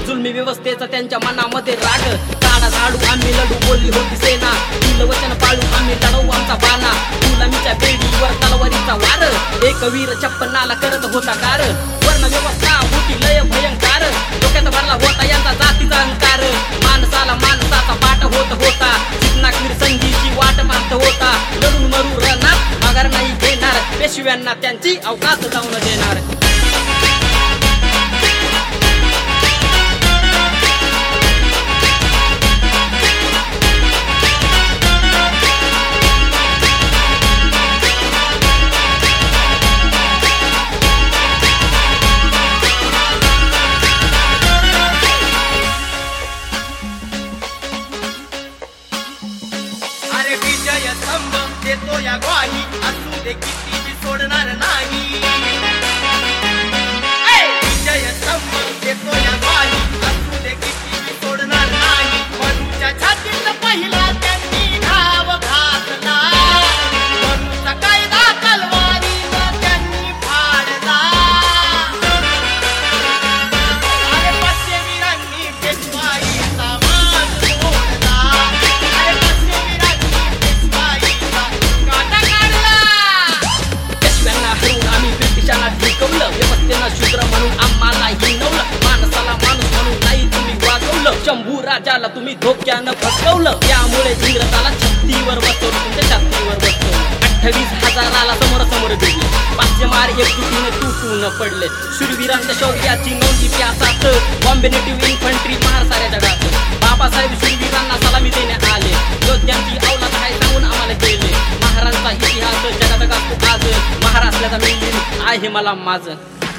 जुलमी व्यवस्थेचा त्यांच्या मनामध्ये राग काढा झाडू आम्ही लढू बोलली होती सेना दिलं वचन पाळू आम्ही लढवू आमचा बाणा गुलामीच्या बेडीवर तलवारीचा वार एक वीर छप्पनाला करत होता कार वर्ण व्यवस्था होती लय भयंकर डोक्यात भरला होता यांचा जातीचा अहंकार माणसाला माणसाचा पाठ होत होता चिकनाकीर संधीची वाट मारत होता लढून मरू रणात माघार नाही घेणार पेशव्यांना त्यांची अवकाश जाऊन देणार विजय स्तंभ देतो या ग्वाही असू दे किती सोडणार नाही विजय स्तंभ देतो या ग्वाही असू दे किती सोडणार नाही मनुच्या छातीत पहिला त्यांनी घाव घातला मनुचा कायदा तलवारीनं त्यांनी फाडला अरे पश्चिमीरांनी पेशवाईचा मान तोडला व्यवस्थेनं शूद्र म्हणून आम्हाला हिणवलं माणसाला माणूस म्हणून नाही तुम्ही वाजवलं शंभू राजाला तुम्ही धोक्यानं फसवलं त्यामुळे इंग्रजाला छत्तीवर बसवलं तुमच्या छातीवर बसवलं 28,000 समोर गेली 500 मार एकजुटीने तुटून पडले शूरवीरांच्या शौर्याची नोंद इतिहासात बॉम्बे नेटिव्ह इन्फंट्री महार साऱ्या जगात बाबासाहेब शूरवीरांना सलामी देण्यात आले योद्ध्यांची अवलाद आहे सांगून आम्हाला गेले महाराजांचा इतिहास जगात गाजतो आज महाराष्ट्राचा मिळून आहे मला माझं